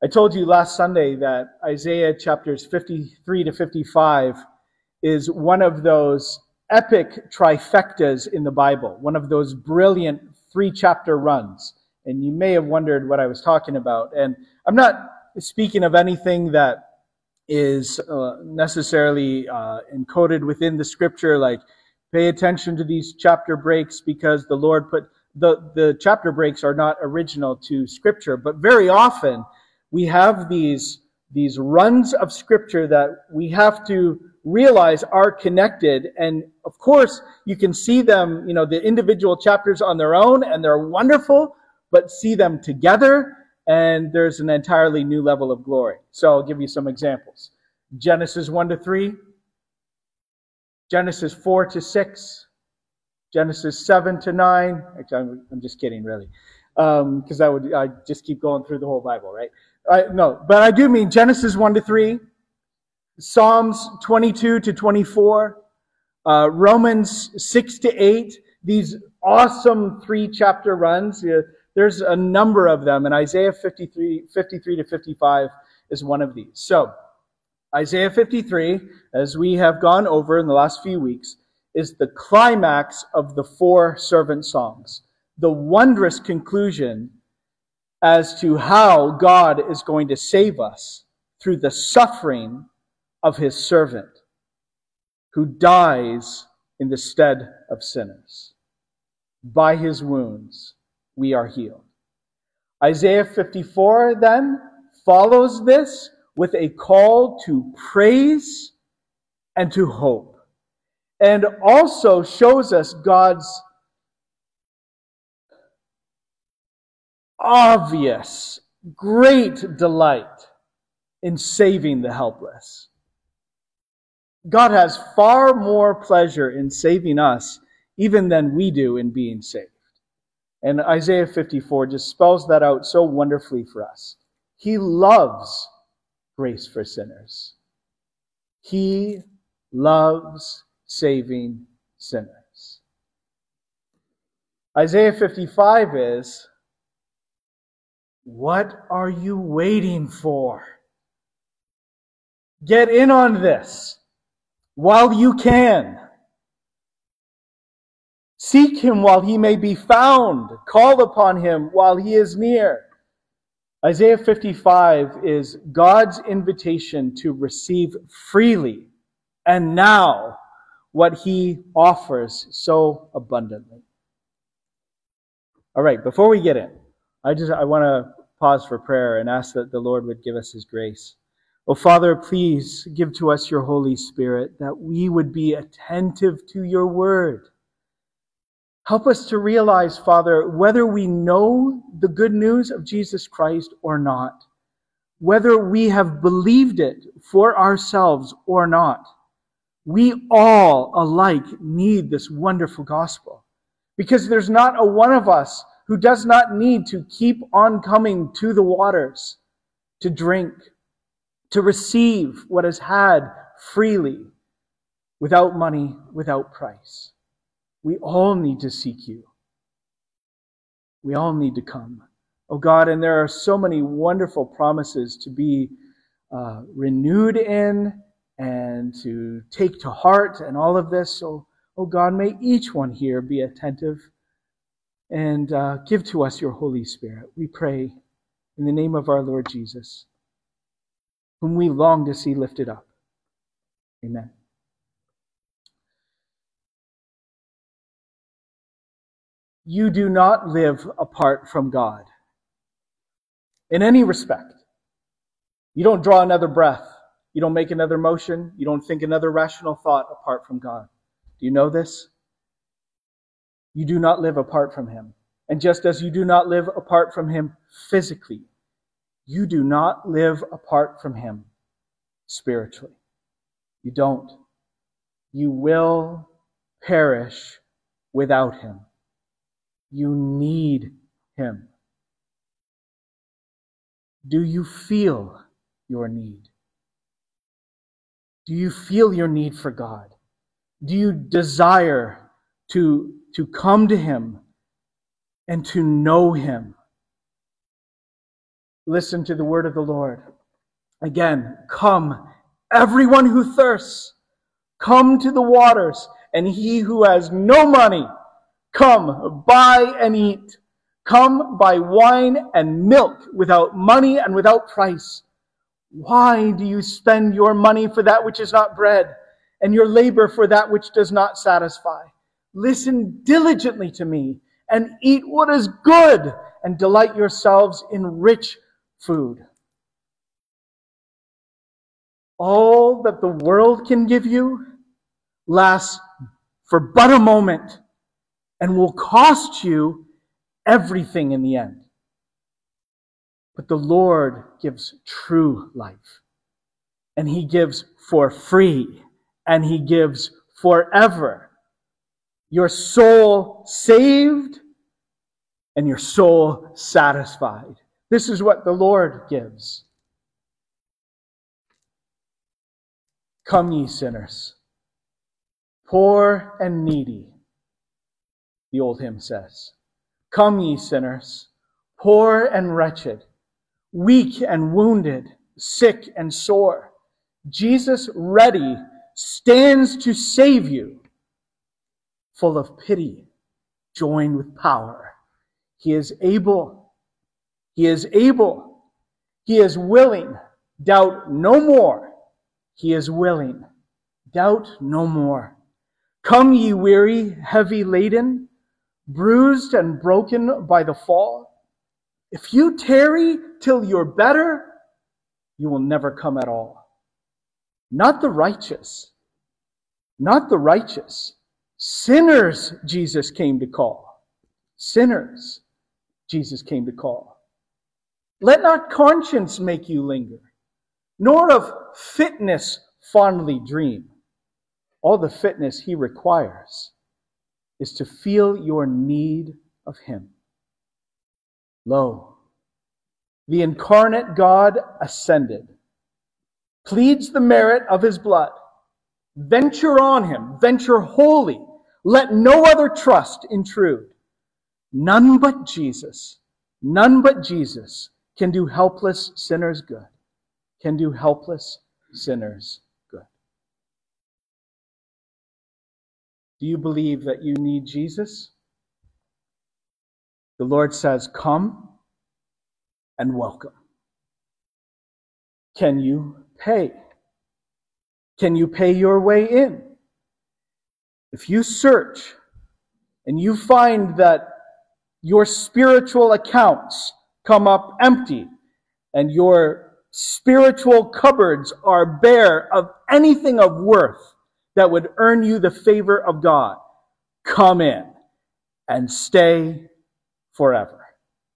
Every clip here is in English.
I told you last Sunday that Isaiah chapters 53 to 55 is one of those epic trifectas in the Bible, one of those brilliant 3-chapter runs. And you may have wondered what I was talking about. And I'm not speaking of anything that is necessarily encoded within the scripture, like pay attention to these chapter breaks because the Lord put the chapter breaks are not original to scripture, but very often we have these runs of scripture that we have to realize are connected. And of course, you can see them, the individual chapters on their own, and they're wonderful, but see them together, and there's an entirely new level of glory. So I'll give you some examples. Genesis 1 to 3, Genesis 4 to 6, Genesis 7 to 9. Actually, I'm just kidding, really, because I just keep going through the whole Bible, right? But I do mean Genesis 1 to 3, Psalms 22 to 24, Romans 6 to 8. These awesome 3-chapter runs. There's a number of them, and Isaiah 53 to 55 is one of these. So, Isaiah 53, as we have gone over in the last few weeks, is the climax of the 4 servant songs. The wondrous conclusion as to how God is going to save us through the suffering of his servant who dies in the stead of sinners. By his wounds we are healed. Isaiah 54 then follows this with a call to praise and to hope, and also shows us God's obvious, great delight in saving the helpless. God has far more pleasure in saving us even than we do in being saved. And Isaiah 54 just spells that out so wonderfully for us. He loves grace for sinners. He loves saving sinners. Isaiah 55 is, what are you waiting for? Get in on this while you can. Seek him while he may be found. Call upon him while he is near. Isaiah 55 is God's invitation to receive freely and now what he offers so abundantly. All right, before we get in, I want to pause for prayer and ask that the Lord would give us his grace. Oh, Father, please give to us your Holy Spirit that we would be attentive to your word. Help us to realize, Father, whether we know the good news of Jesus Christ or not, whether we have believed it for ourselves or not, we all alike need this wonderful gospel. Because there's not a one of us who does not need to keep on coming to the waters to drink, to receive what is had freely, without money, without price. We all need to seek you. We all need to come. Oh God, and there are so many wonderful promises to be renewed in and to take to heart and all of this. So, oh God, may each one here be attentive and give to us your Holy Spirit. We pray in the name of our Lord Jesus, whom we long to see lifted up. Amen. You do not live apart from God in any respect. You don't draw another breath. You don't make another motion. You don't think another rational thought apart from God. Do you know this? You do not live apart from him. And just as you do not live apart from him physically, you do not live apart from him spiritually. You don't. You will perish without him. You need him. Do you feel your need? Do you feel your need for God? Do you desire to come to him and to know him? Listen to the word of the Lord. Again, come, everyone who thirsts, come to the waters, and he who has no money, come, buy and eat. Come, buy wine and milk without money and without price. Why do you spend your money for that which is not bread, and your labor for that which does not satisfy? Listen diligently to me, and eat what is good, and delight yourselves in rich food. All that the world can give you lasts for but a moment and will cost you everything in the end. But the Lord gives true life, and he gives for free, and he gives forever. Your soul saved and your soul satisfied. This is what the Lord gives. Come, ye sinners, poor and needy, the old hymn says. Come, ye sinners, poor and wretched, weak and wounded, sick and sore. Jesus, ready, stands to save you, full of pity, joined with power. He is able. He is able. He is willing. Doubt no more. He is willing. Doubt no more. Come, ye weary, heavy laden, bruised and broken by the fall. If you tarry till you're better, you will never come at all. Not the righteous. Not the righteous. Sinners Jesus came to call. Sinners Jesus came to call. Let not conscience make you linger, nor of fitness fondly dream. All the fitness he requires is to feel your need of him. Lo, the incarnate God ascended, pleads the merit of his blood. Venture on him, venture wholly. Let no other trust intrude. None but Jesus can do helpless sinners good. Can do helpless sinners good. Do you believe that you need Jesus? The Lord says, come and welcome. Can you pay? Can you pay your way in? If you search and you find that your spiritual accounts come up empty and your spiritual cupboards are bare of anything of worth that would earn you the favor of God, come in and stay forever.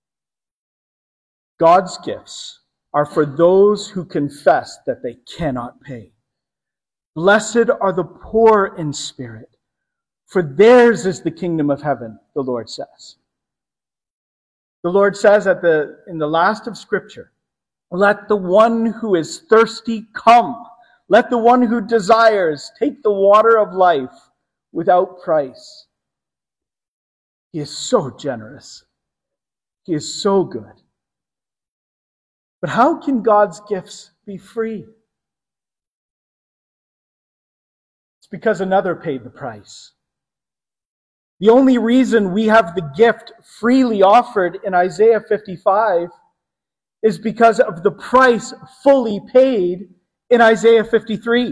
God's gifts are for those who confess that they cannot pay. Blessed are the poor in spirit, for theirs is the kingdom of heaven, the Lord says. The Lord says in the last of Scripture, let the one who is thirsty come. Let the one who desires take the water of life without price. He is so generous. He is so good. But how can God's gifts be free? It's because another paid the price. The only reason we have the gift freely offered in Isaiah 55 is because of the price fully paid in Isaiah 53.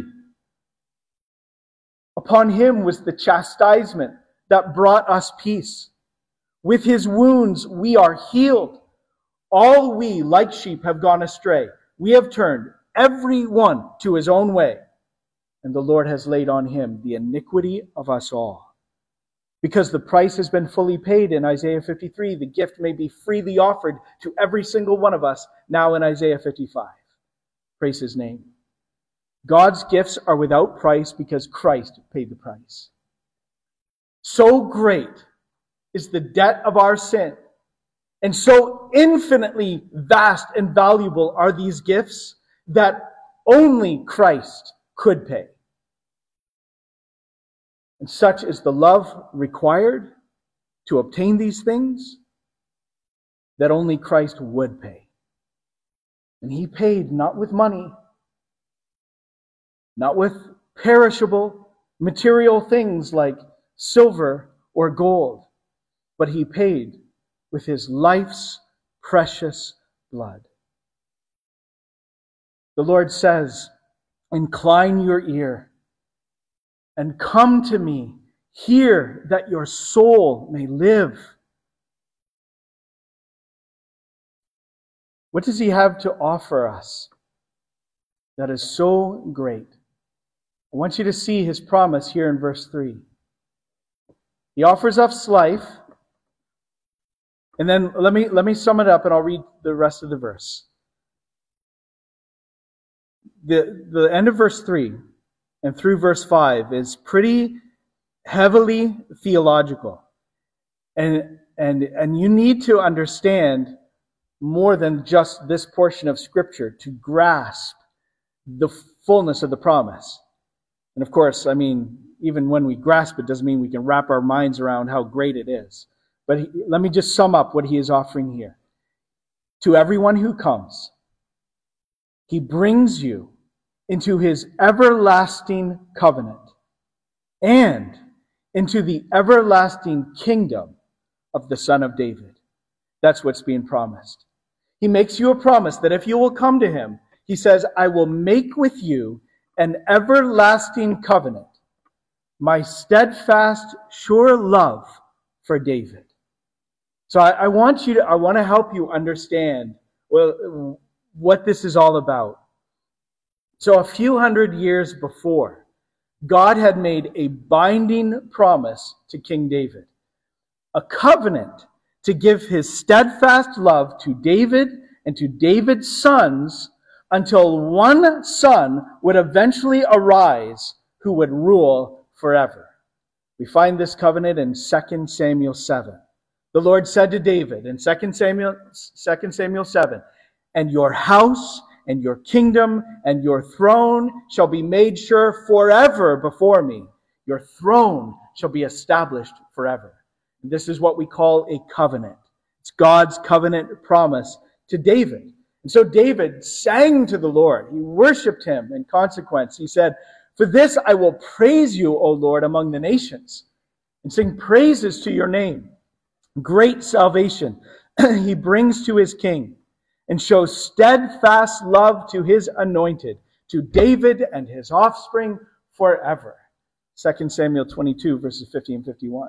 Upon him was the chastisement that brought us peace. With his wounds we are healed. All we, like sheep, have gone astray. We have turned every one to his own way, and the Lord has laid on him the iniquity of us all. Because the price has been fully paid in Isaiah 53, the gift may be freely offered to every single one of us now in Isaiah 55. Praise his name. God's gifts are without price because Christ paid the price. So great is the debt of our sin, and so infinitely vast and valuable are these gifts that only Christ could pay. And such is the love required to obtain these things that only Christ would pay. And he paid not with money, not with perishable material things like silver or gold, but he paid with his life's precious blood. The Lord says, "Incline your ear and come to me, hear that your soul may live." What does he have to offer us that is so great? I want you to see his promise here in verse 3. He offers us life. And then let me sum it up and I'll read the rest of the verse. The end of verse 3 and through verse 5 is pretty heavily theological. And you need to understand more than just this portion of Scripture to grasp the fullness of the promise. And of course, even when we grasp it doesn't mean we can wrap our minds around how great it is. But let me just sum up what he is offering here. To everyone who comes, he brings you into his everlasting covenant and into the everlasting kingdom of the Son of David. That's what's being promised. He makes you a promise that if you will come to him, he says, "I will make with you an everlasting covenant, my steadfast, sure love for David." So I want to help you understand what this is all about. So a few hundred years before, God had made a binding promise to King David, a covenant to give his steadfast love to David and to David's sons until one son would eventually arise who would rule forever. We find this covenant in 2 Samuel 7. The Lord said to David in 2 Samuel 7, "And your house and your kingdom and your throne shall be made sure forever before me. Your throne shall be established forever." And this is what we call a covenant. It's God's covenant promise to David. And so David sang to the Lord. He worshiped him in consequence. He said, "For this I will praise you, O Lord, among the nations, and sing praises to your name. Great salvation he brings to his king, and shows steadfast love to his anointed, to David and his offspring forever." 2 Samuel 22, verses 50 and 51.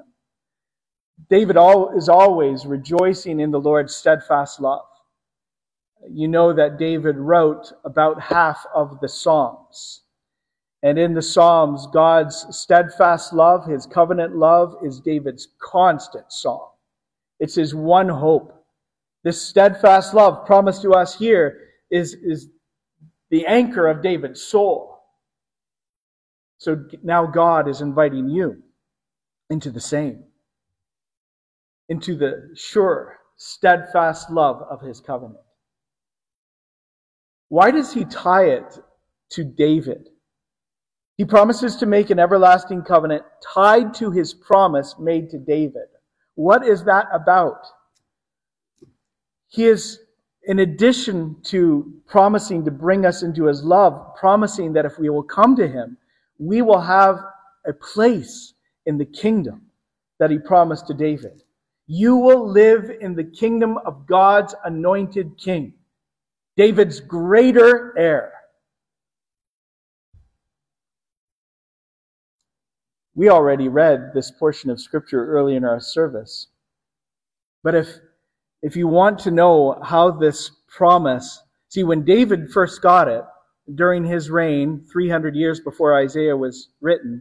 David is always rejoicing in the Lord's steadfast love. You know that David wrote about half of the Psalms. And in the Psalms, God's steadfast love, his covenant love, is David's constant song. It's his one hope. This steadfast love promised to us here is the anchor of David's soul. So now God is inviting you into the same, into the sure, steadfast love of his covenant. Why does he tie it to David? He promises to make an everlasting covenant tied to his promise made to David. What is that about? He is, in addition to promising to bring us into his love, promising that if we will come to him, we will have a place in the kingdom that he promised to David. You will live in the kingdom of God's anointed king, David's greater heir. We already read this portion of Scripture early in our service. But if you want to know how this promise... See, when David first got it, during his reign, 300 years before Isaiah was written,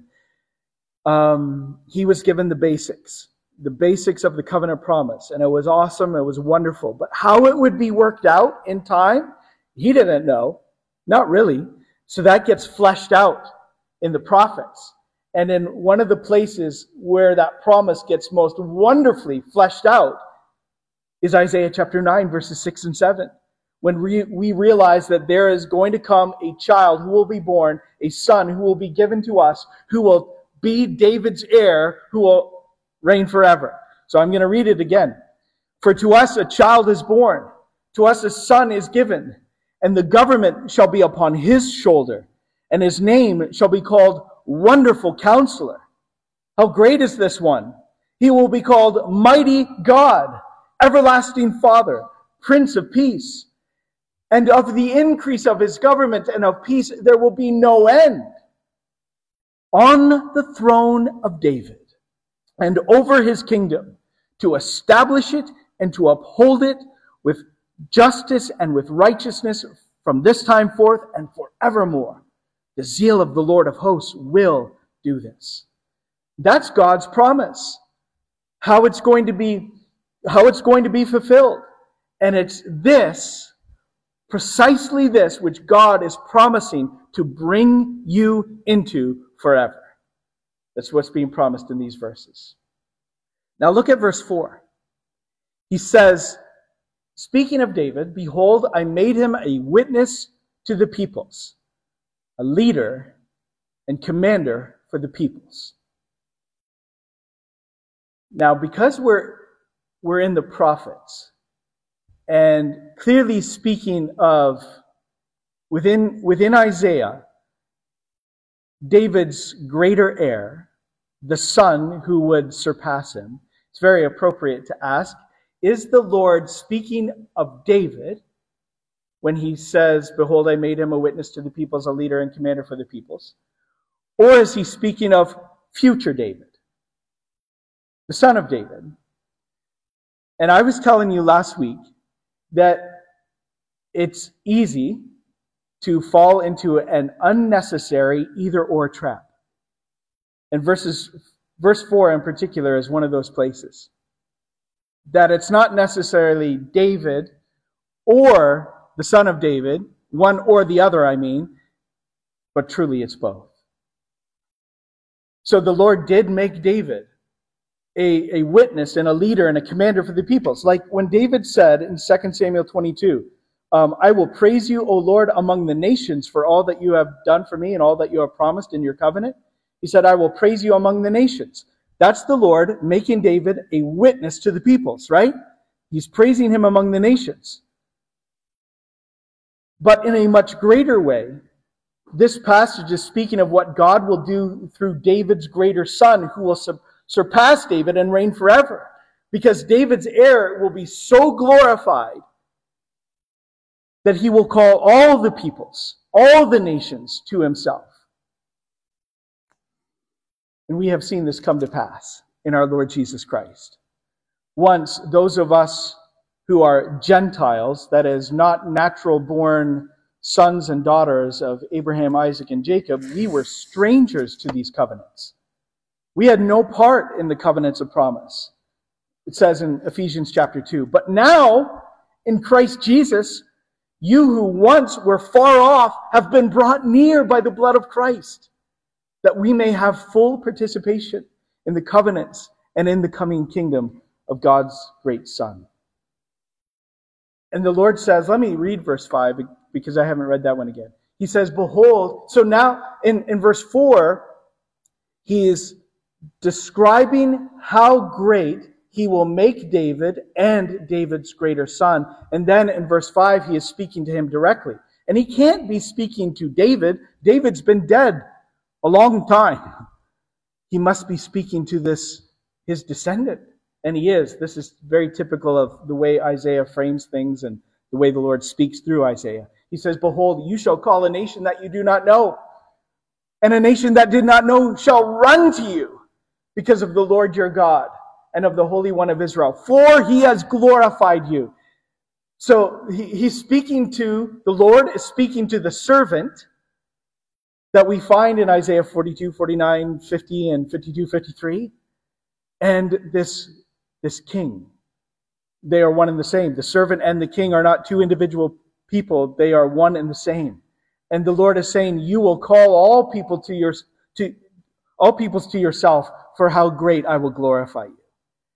he was given the basics of the covenant promise. And it was awesome, it was wonderful. But how it would be worked out in time, he didn't know. Not really. So that gets fleshed out in the prophets. And in one of the places where that promise gets most wonderfully fleshed out is Isaiah chapter 9, verses 6 and 7. When we realize that there is going to come a child who will be born, a son who will be given to us, who will be David's heir, who will reign forever. So I'm going to read it again. "For to us a child is born, to us a son is given, and the government shall be upon his shoulder, and his name shall be called Wonderful Counselor. How great is this one? He will be called Mighty God, Everlasting Father, Prince of Peace. And of the increase of his government and of peace there will be no end. On the throne of David and over his kingdom, to establish it and to uphold it with justice and with righteousness from this time forth and forevermore. The zeal of the Lord of hosts will do this. That's God's promise. How it's going to be fulfilled. And it's this, precisely this, which God is promising to bring you into forever. That's what's being promised in these verses. Now look at verse 4. He says, speaking of David, behold, I made him a witness to the peoples, a leader and commander for the peoples. Now, because we're in the prophets, and clearly speaking of within Isaiah, David's greater heir, the son who would surpass him, it's very appropriate to ask, is the Lord speaking of David when he says, behold, I made him a witness to the peoples, a leader and commander for the peoples? Or is he speaking of future David, the son of David? And I was telling you last week that it's easy to fall into an unnecessary either-or trap. And verse 4 in particular is one of those places. That it's not necessarily David or the son of David, one or the other, I mean, but truly it's both. So the Lord did make David a witness and a leader and a commander for the peoples. Like when David said in 2 Samuel 22, I will praise you, O Lord, among the nations for all that you have done for me and all that you have promised in your covenant. He said, I will praise you among the nations. That's the Lord making David a witness to the peoples, right? He's praising him among the nations. But in a much greater way, this passage is speaking of what God will do through David's greater son, who will surpass David and reign forever. Because David's heir will be so glorified that he will call all the peoples, all the nations to himself. And we have seen this come to pass in our Lord Jesus Christ. Once, those of us who are Gentiles, that is, not natural-born sons and daughters of Abraham, Isaac, and Jacob, we were strangers to these covenants. We had no part in the covenants of promise. It says in Ephesians chapter 2, but now, in Christ Jesus, you who once were far off have been brought near by the blood of Christ, that we may have full participation in the covenants and in the coming kingdom of God's great Son. And the Lord says, let me read verse 5 because I haven't read that one again. He says, behold, so now in verse 4, he is describing how great he will make David and David's greater son. And then in verse 5, he is speaking to him directly. And he can't be speaking to David. David's been dead a long time. He must be speaking to his descendant. And he is. This is very typical of the way Isaiah frames things and the way the Lord speaks through Isaiah. He says, behold, you shall call a nation that you do not know, and a nation that did not know shall run to you because of the Lord your God and of the Holy One of Israel, for he has glorified you. So he's speaking to, the Lord is speaking to the servant that we find in Isaiah 42, 49, 50, and 52, 53. And this king, they are one and the same. The servant and the king are not two individual people. They are one and the same. And the Lord is saying, you will call all people all peoples to yourself, for how great I will glorify you.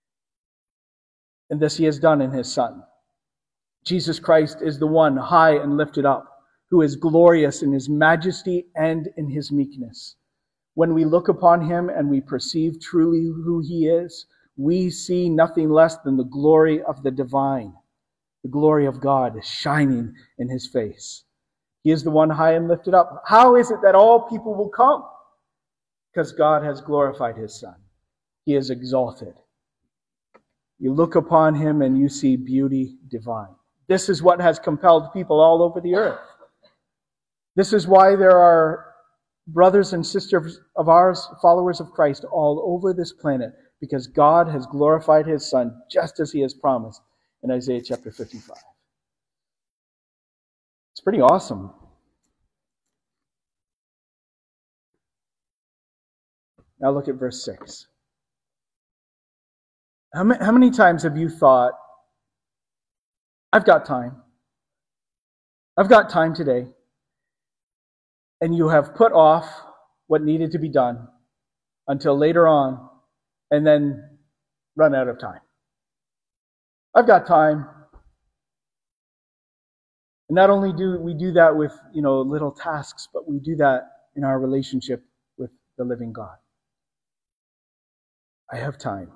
And this he has done in his Son. Jesus Christ is the one high and lifted up, who is glorious in his majesty and in his meekness. When we look upon him and we perceive truly who he is, we see nothing less than the glory of the divine. The glory of God is shining in his face. He is the one high and lifted up. How is it that all people will come? Because God has glorified his Son. He is exalted. You look upon him and you see beauty divine. This is what has compelled people all over the earth. This is why there are brothers and sisters of ours, followers of Christ, all over this planet, because God has glorified his Son just as he has promised in Isaiah chapter 55. It's pretty awesome. Now look at verse 6. How many times have you thought, I've got time. I've got time today. And you have put off what needed to be done until later on and then run out of time. I've got time. And not only do we do that with, little tasks, but we do that in our relationship with the living God. I have time.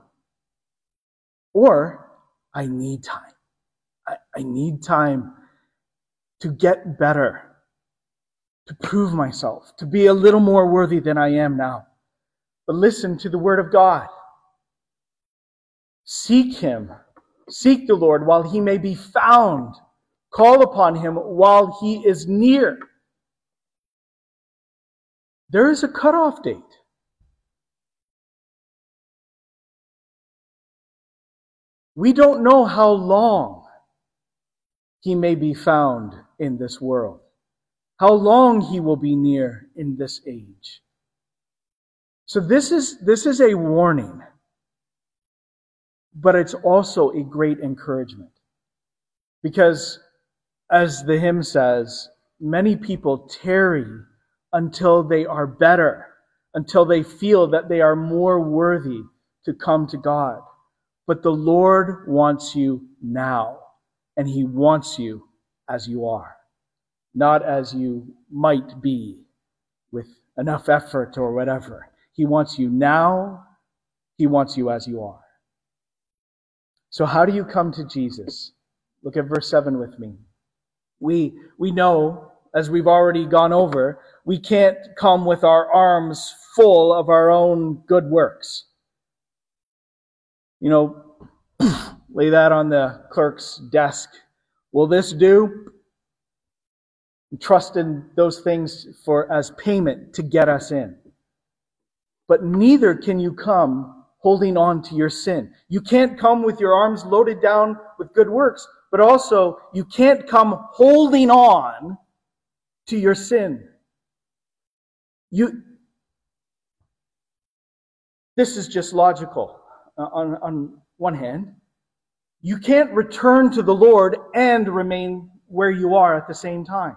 Or I need time. I need time to get better, to prove myself, to be a little more worthy than I am now. But listen to the word of God. Seek him. Seek the Lord while he may be found. Call upon him while he is near. There is a cutoff date. We don't know how long he may be found in this world, how long he will be near in this age. So this is a warning, but it's also a great encouragement. Because, as the hymn says, many people tarry until they are better, until they feel that they are more worthy to come to God. But the Lord wants you now, and he wants you as you are, not as you might be with enough effort or whatever. He wants you now. He wants you as you are. So how do you come to Jesus? Look at verse 7 with me. We know, as we've already gone over, we can't come with our arms full of our own good works. Lay that on the clerk's desk. Will this do? Trust in those things as payment to get us in. But neither can you come holding on to your sin. You can't come with your arms loaded down with good works, but also you can't come holding on to your sin. This is just logical. On one hand, you can't return to the Lord and remain where you are at the same time.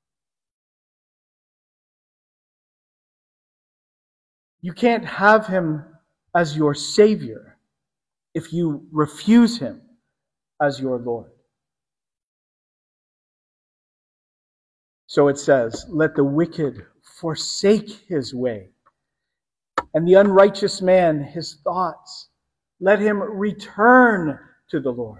You can't have him as your Savior if you refuse him as your Lord. So it says, let the wicked forsake his way, and the unrighteous man his thoughts. Let him return to the Lord.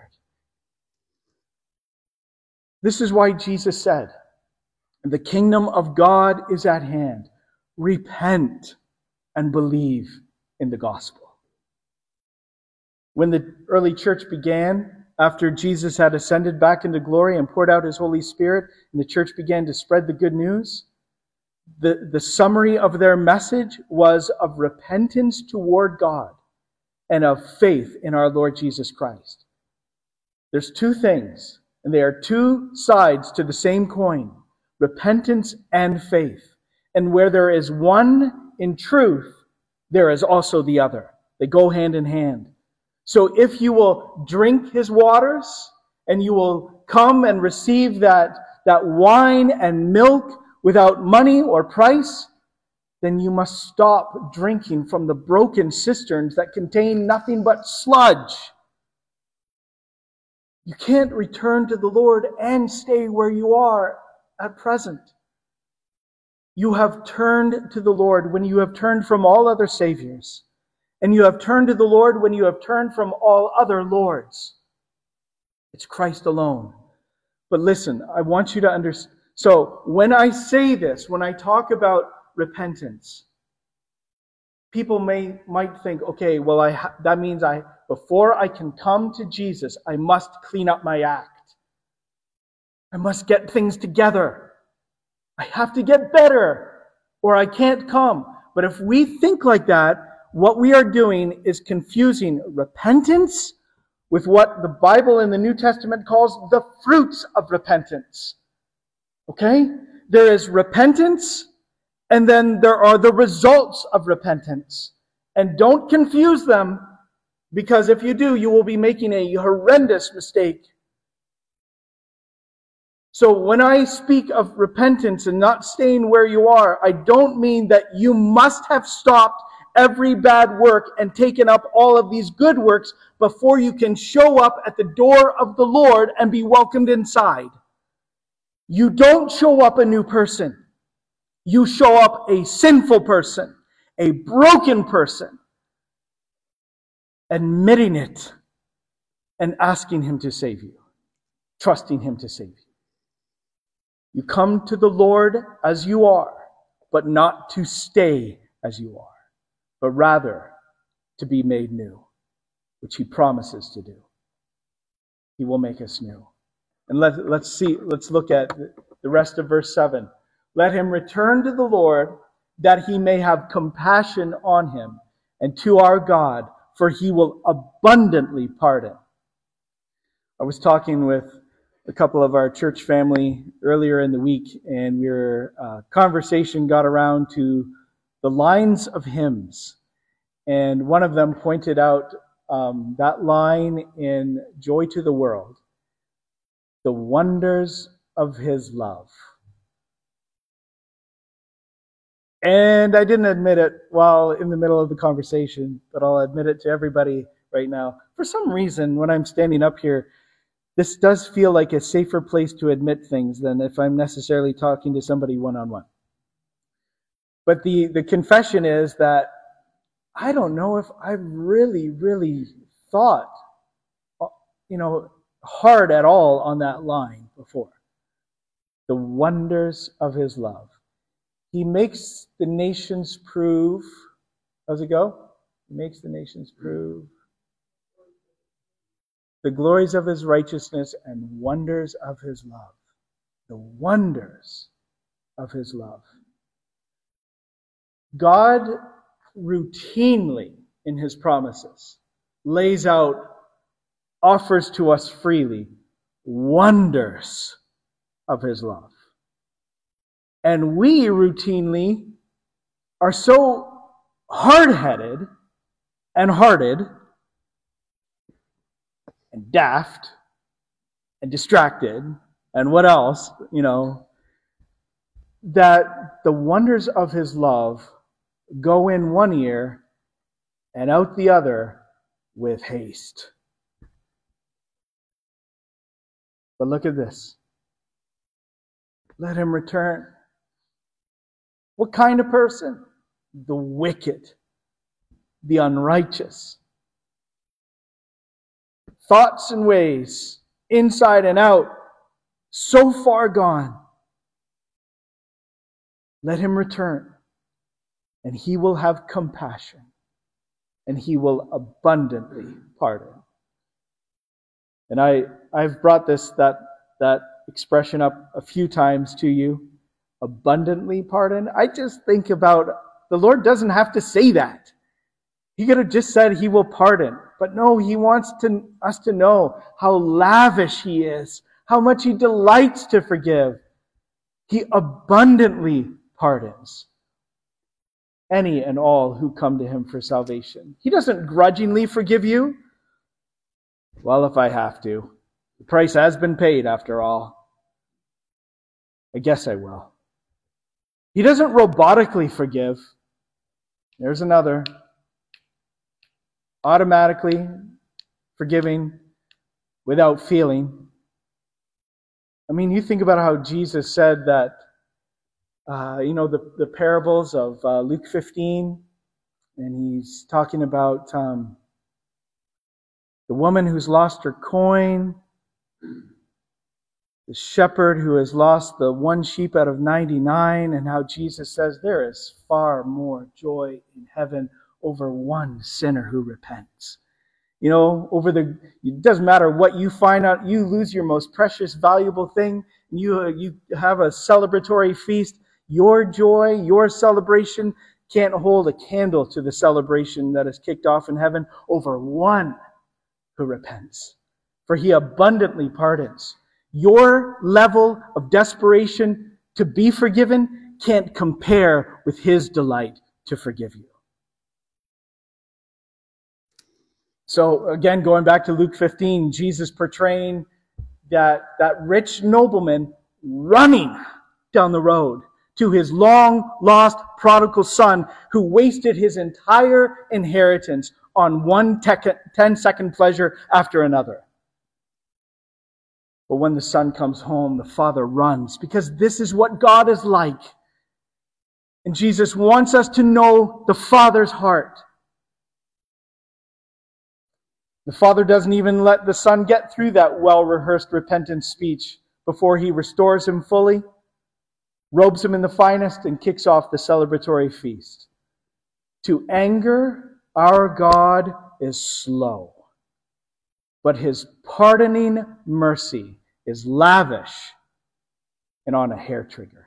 This is why Jesus said, the kingdom of God is at hand. Repent and believe in the gospel. When the early church began, after Jesus had ascended back into glory and poured out his Holy Spirit, and the church began to spread the good news, the summary of their message was of repentance toward God and of faith in our Lord Jesus Christ. There's two things, and they are two sides to the same coin, repentance and faith. And where there is one in truth, there is also the other. They go hand in hand. So if you will drink his waters, and you will come and receive that wine and milk without money or price, then you must stop drinking from the broken cisterns that contain nothing but sludge. You can't return to the Lord and stay where you are at present. You have turned to the Lord when you have turned from all other saviors. And you have turned to the Lord when you have turned from all other lords. It's Christ alone. But listen, I want you to understand. So when I say this, when I talk about repentance, people might think, okay, well, that means before I can come to Jesus, I must clean up my act. I must get things together. I have to get better, or I can't come. But if we think like that, what we are doing is confusing repentance with what the Bible in the New Testament calls the fruits of repentance. Okay? There is repentance, and then there are the results of repentance. And don't confuse them, because if you do, you will be making a horrendous mistake. So when I speak of repentance and not staying where you are, I don't mean that you must have stopped every bad work and taken up all of these good works before you can show up at the door of the Lord and be welcomed inside. You don't show up a new person. You show up a sinful person, a broken person, admitting it and asking Him to save you, trusting Him to save you. You come to the Lord as you are, but not to stay as you are, but rather to be made new, which He promises to do. He will make us new. And let's look at the rest of verse 7. Let him return to the Lord, that He may have compassion on him, and to our God, for He will abundantly pardon. I was talking with a couple of our church family earlier in the week, and conversation got around to the lines of hymns. And one of them pointed out that line in Joy to the World, the wonders of His love. And I didn't admit it while in the middle of the conversation, but I'll admit it to everybody right now. For some reason, when I'm standing up here, this does feel like a safer place to admit things than if I'm necessarily talking to somebody one-on-one. But the confession is that I don't know if I've really, really thought, hard at all on that line before. The wonders of His love. He makes the nations prove. How's it go? He makes the nations prove the glories of His righteousness and wonders of His love. The wonders of His love. God routinely, in His promises, offers to us freely wonders of His love. And we routinely are so hard-headed and hearted and daft and distracted and what else, that the wonders of His love go in one ear and out the other with haste. But look at this. Let him return. What kind of person? The wicked, the unrighteous. Thoughts and ways, inside and out, so far gone. Let him return, and He will have compassion, and He will abundantly pardon. And I've brought that expression up a few times to you, abundantly pardon. I just think about, the Lord doesn't have to say that. He could have just said He will pardon. But no, He wants us to know how lavish He is, how much He delights to forgive. He abundantly pardons any and all who come to Him for salvation. He doesn't grudgingly forgive you. Well, if I have to. The price has been paid after all. I guess I will. He doesn't robotically forgive. There's another. Automatically forgiving without feeling. I mean, you think about how Jesus said that, the parables of Luke 15, and He's talking about the woman who's lost her coin, The shepherd who has lost the one sheep out of 99, and how Jesus says there is far more joy in heaven over one sinner who repents. You know, it doesn't matter what you find out, you lose your most precious, valuable thing, and you have a celebratory feast. Your joy, your celebration can't hold a candle to the celebration that is kicked off in heaven over one who repents. For he abundantly pardons. Your level of desperation to be forgiven can't compare with his delight to forgive you. So again, going back to Luke 15, Jesus portraying that rich nobleman running down the road to his long-lost prodigal son who wasted his entire inheritance on one 10-second pleasure after another. But when the son comes home, the father runs, because this is what God is like. And Jesus wants us to know the Father's heart. The Father doesn't even let the Son get through that well-rehearsed repentance speech before he restores him fully, robes him in the finest, and kicks off the celebratory feast. To anger, our God is slow, but his pardoning mercy is lavish and on a hair trigger.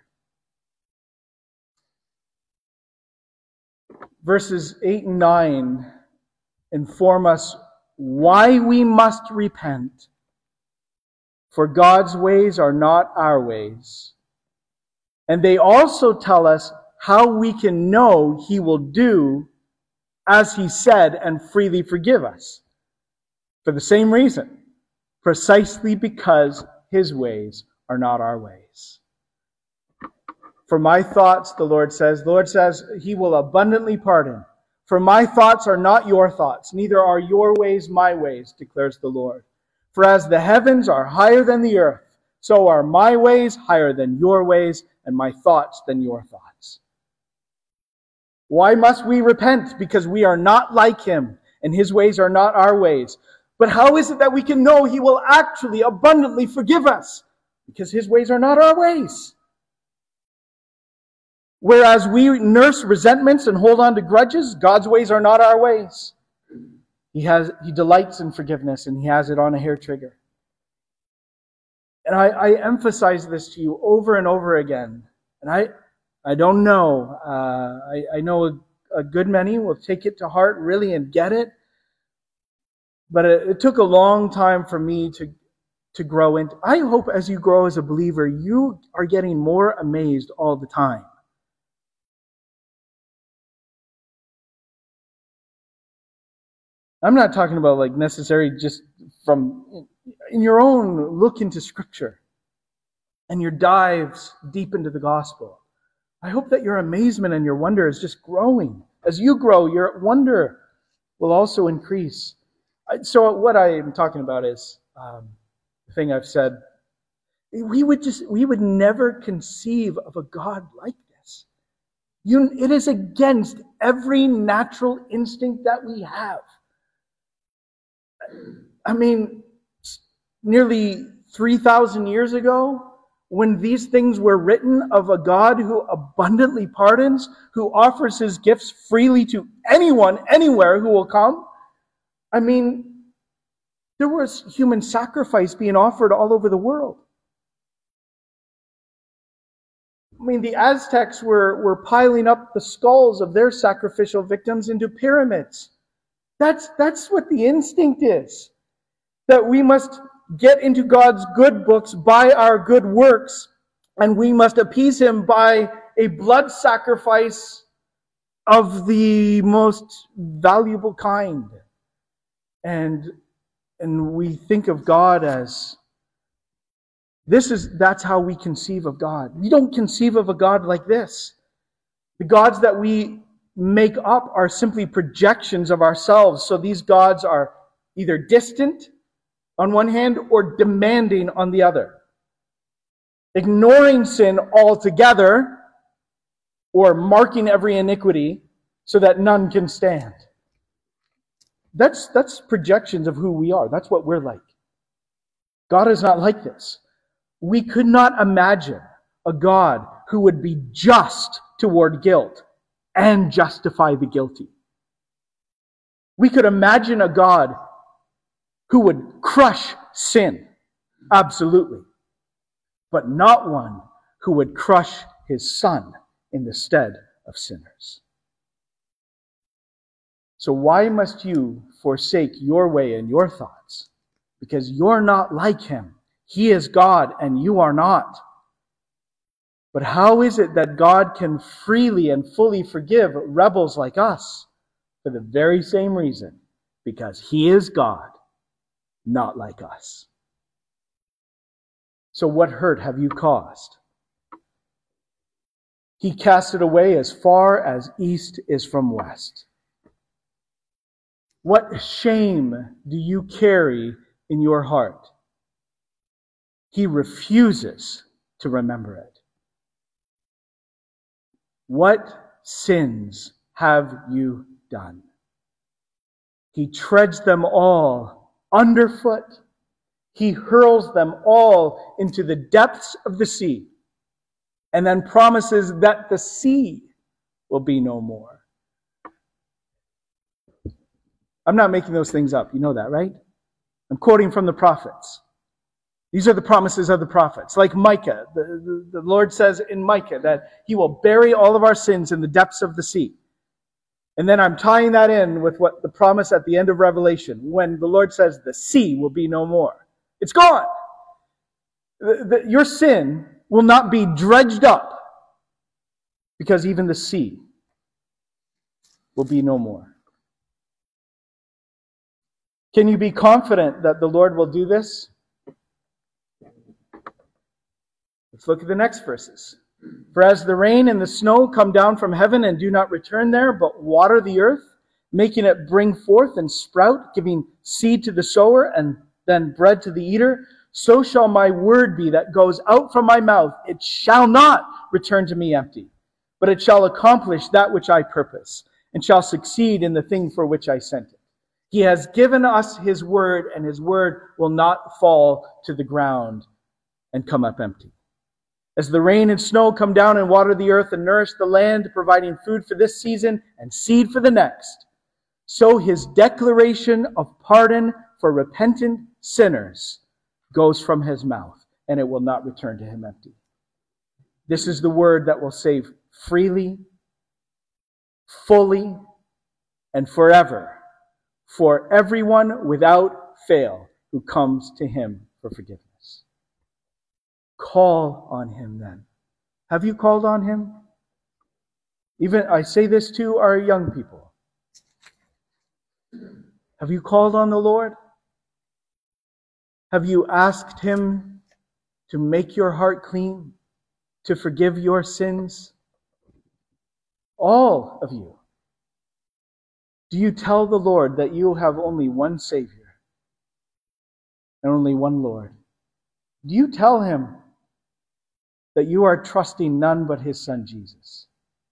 Verses 8 and 9 inform us why we must repent. For God's ways are not our ways. And they also tell us how we can know he will do as he said and freely forgive us. For the same reason, precisely because his ways are not our ways. For my thoughts, the Lord says, he will abundantly pardon. For my thoughts are not your thoughts, neither are your ways my ways, declares the Lord. For as the heavens are higher than the earth, so are my ways higher than your ways, and my thoughts than your thoughts. Why must we repent? Because we are not like him, and his ways are not our ways. But how is it that we can know he will actually abundantly forgive us? Because his ways are not our ways. Whereas we nurse resentments and hold on to grudges, God's ways are not our ways. He delights in forgiveness, and he has it on a hair trigger. And I emphasize this to you over and over again. And I don't know. I know a good many will take it to heart really and get it. But it took a long time for me to grow into. I hope as you grow as a believer, you are getting more amazed all the time. I'm not talking about like necessarily just from in your own look into Scripture and your dives deep into the gospel. I hope that your amazement and your wonder is just growing. As you grow, your wonder will also increase. So what I am talking about is the thing I've said. We would never conceive of a God like this. It is against every natural instinct that we have. I mean, nearly 3,000 years ago, when these things were written of a God who abundantly pardons, who offers his gifts freely to anyone, anywhere who will come, I mean, there was human sacrifice being offered all over the world. I mean, the Aztecs were piling up the skulls of their sacrificial victims into pyramids. That's what the instinct is. That we must get into God's good books by our good works, and we must appease him by a blood sacrifice of the most valuable kind. And we think of God as that's how we conceive of God. We don't conceive of a God like this. The gods that we make up are simply projections of ourselves. So these gods are either distant on one hand or demanding on the other. Ignoring sin altogether or marking every iniquity so that none can stand. That's projections of who we are. That's what we're like. God is not like this. We could not imagine a God who would be just toward guilt and justify the guilty. We could imagine a God who would crush sin, absolutely, but not one who would crush his Son in the stead of sinners. So why must you forsake your way and your thoughts? Because you're not like him. He is God and you are not. But how is it that God can freely and fully forgive rebels like us? For the very same reason, because he is God, not like us. So what hurt have you caused? He cast it away as far as east is from west. What shame do you carry in your heart? He refuses to remember it. What sins have you done? He treads them all underfoot. He hurls them all into the depths of the sea, and then promises that the sea will be no more. I'm not making those things up. You know that, right? I'm quoting from the prophets. These are the promises of the prophets. Like Micah, the Lord says in Micah that he will bury all of our sins in the depths of the sea. And then I'm tying that in with what the promise at the end of Revelation, when the Lord says the sea will be no more. It's gone. Your sin will not be dredged up, because even the sea will be no more. Can you be confident that the Lord will do this? Let's look at the next verses. For as the rain and the snow come down from heaven and do not return there, but water the earth, making it bring forth and sprout, giving seed to the sower and then bread to the eater, so shall my word be that goes out from my mouth. It shall not return to me empty, but it shall accomplish that which I purpose, and shall succeed in the thing for which I sent it. He has given us his word, and his word will not fall to the ground and come up empty. As the rain and snow come down and water the earth and nourish the land, providing food for this season and seed for the next, so his declaration of pardon for repentant sinners goes from his mouth, and it will not return to him empty. This is the word that will save freely, fully, and forever for everyone without fail who comes to him for forgiveness. Call on him then. Have you called on him? Even I say this to our young people. Have you called on the Lord? Have you asked him to make your heart clean, to forgive your sins? All of you. Do you tell the Lord that you have only one Savior and only one Lord? Do you tell him that you are trusting none but his Son Jesus?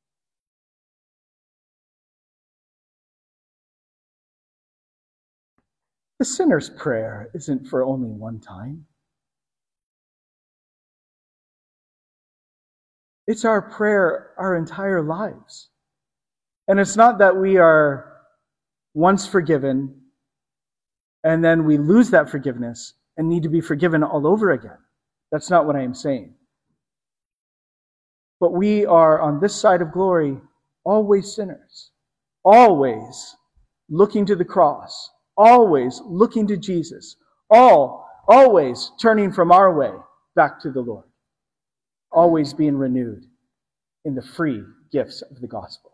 The sinner's prayer isn't for only one time. It's our prayer our entire lives. And it's not that we are once forgiven and then we lose that forgiveness and need to be forgiven all over again. That's not what I am saying. But we are, on this side of glory, always sinners. Always looking to the cross. Always looking to Jesus. Always turning from our way back to the Lord. Always being renewed in the free gifts of the gospel.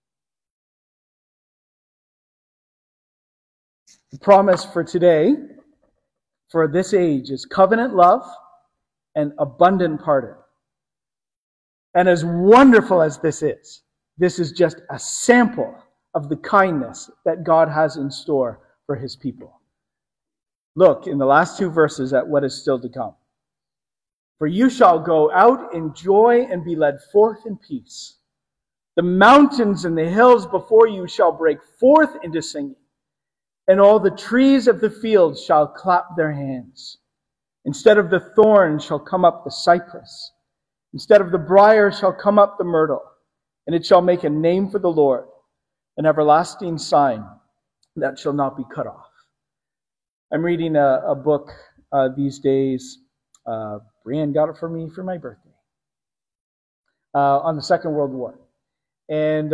The promise for today, for this age, is covenant love and abundant pardon. And as wonderful as this is just a sample of the kindness that God has in store for his people. Look in the last two verses at what is still to come. For you shall go out in joy and be led forth in peace. The mountains and the hills before you shall break forth into singing, and all the trees of the field shall clap their hands. Instead of the thorn shall come up the cypress. Instead of the briar shall come up the myrtle. And it shall make a name for the Lord, an everlasting sign that shall not be cut off. I'm reading a book these days. Brian got it for me for my birthday. On the Second World War. And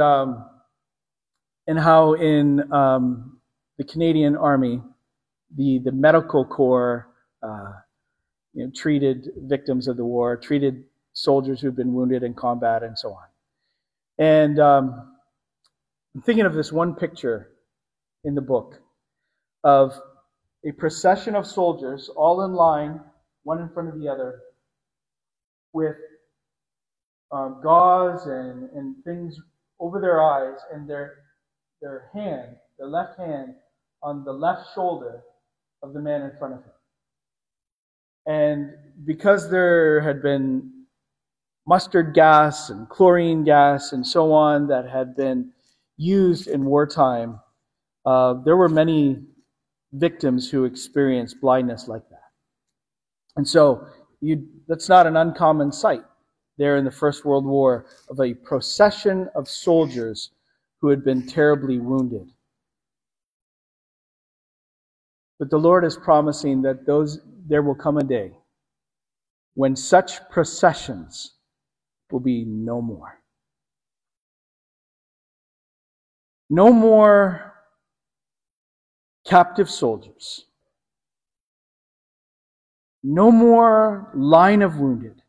how in the Canadian Army, the medical corps treated victims of the war, treated soldiers who'd been wounded in combat, and so on. And I'm thinking of this one picture in the book of a procession of soldiers, all in line, one in front of the other, with gauze and things over their eyes, and their left hand on the left shoulder of the man in front of him. And because there had been mustard gas and chlorine gas and so on that had been used in wartime, there were many victims who experienced blindness like that. And so that's not an uncommon sight there in the First World War, of a procession of soldiers who had been terribly wounded. But the Lord is promising that there will come a day when such processions will be no more. No more captive soldiers. No more line of wounded.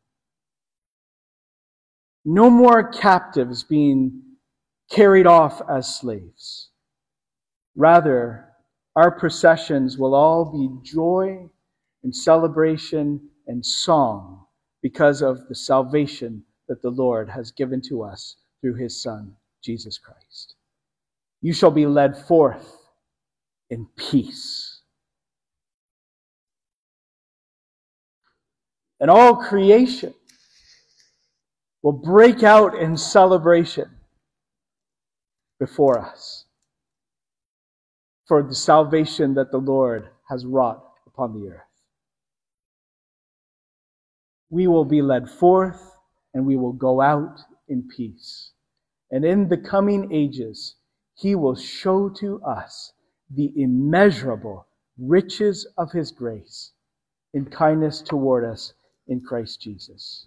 No more captives being carried off as slaves. Rather, our processions will all be joy and celebration and song because of the salvation that the Lord has given to us through His Son, Jesus Christ. You shall be led forth in peace. And all creation will break out in celebration before us for the salvation that the Lord has wrought upon the earth. We will be led forth and we will go out in peace. And in the coming ages, He will show to us the immeasurable riches of His grace in kindness toward us in Christ Jesus.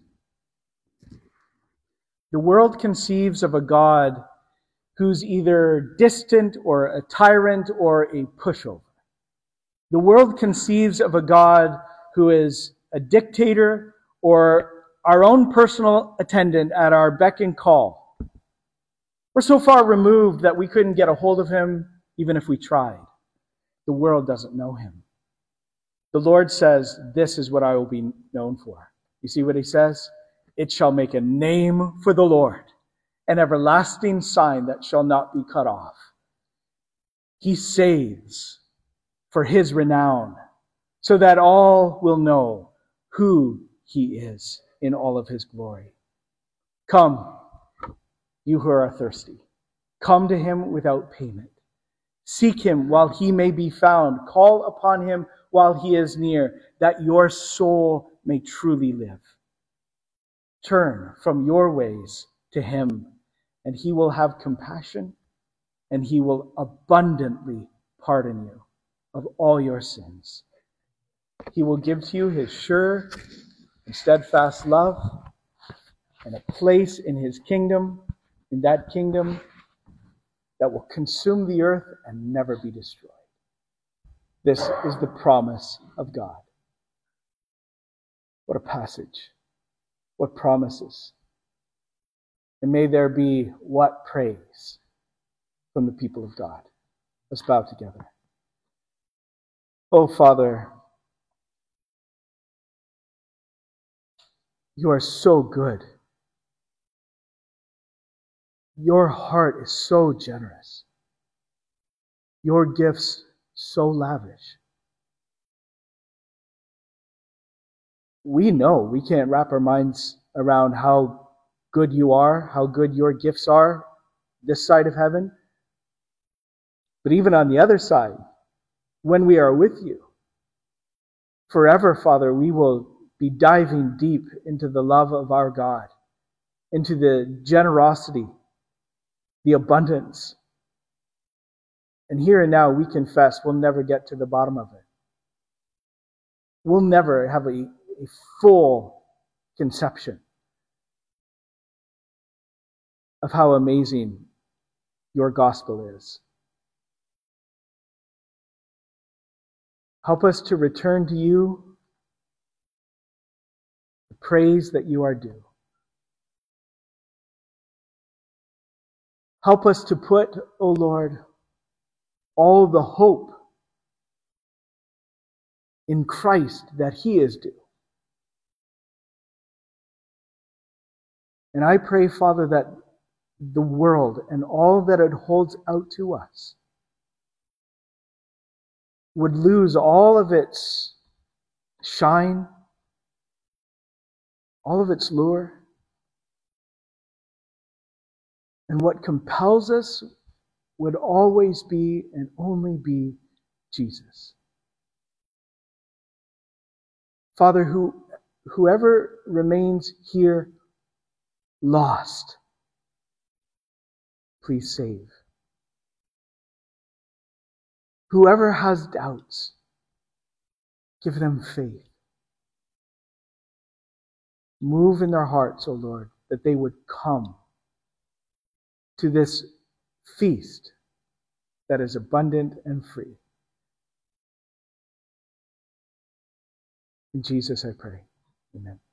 The world conceives of a God who's either distant or a tyrant or a pushover. The world conceives of a God who is a dictator or our own personal attendant at our beck and call. We're so far removed that we couldn't get a hold of Him even if we tried. The world doesn't know Him. The Lord says, "This is what I will be known for." You see what He says? It shall make a name for the Lord, an everlasting sign that shall not be cut off. He saves for His renown, so that all will know who He is in all of His glory. Come, you who are thirsty. Come to Him without payment. Seek Him while He may be found. Call upon Him while He is near, that your soul may truly live. Turn from your ways to Him, and He will have compassion, and He will abundantly pardon you of all your sins. He will give to you His sure and steadfast love, and a place in His kingdom, in that kingdom that will consume the earth and never be destroyed. This is the promise of God. What a passage. What promises. And may there be what praise from the people of God. Let's bow together. Oh, Father, You are so good. Your heart is so generous. Your gifts so lavish. We know we can't wrap our minds around how good You are, how good Your gifts are this side of heaven. But even on the other side, when we are with You, forever, Father, we will be diving deep into the love of our God, into the generosity, the abundance. And here and now we confess we'll never get to the bottom of it. We'll never have a full conception of how amazing your gospel is. Help us to return to you the praise that you are due. Help us to put, O Lord, all the hope in Christ that He is due. And I pray, Father, that the world and all that it holds out to us would lose all of its shine, all of its lure. And what compels us would always be and only be Jesus. Father, whoever remains here lost, please save. Whoever has doubts, give them faith. Move in their hearts, O Lord, that they would come to this feast that is abundant and free. In Jesus I pray. Amen.